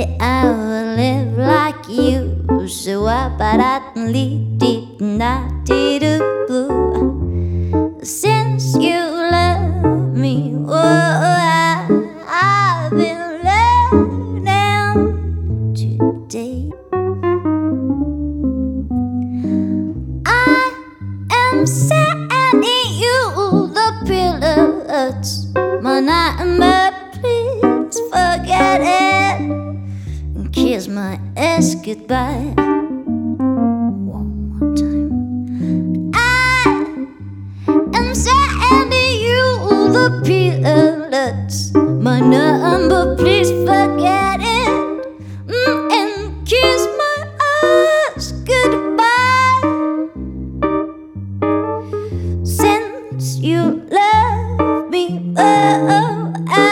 say I will live like you, so I better lead deep not to blue. Since you love me, I've been learning today. I am sending you the pillars, my nightmare. Please forget it and kiss my ass goodbye. One more time. I am sending you the pillars, my nightmare.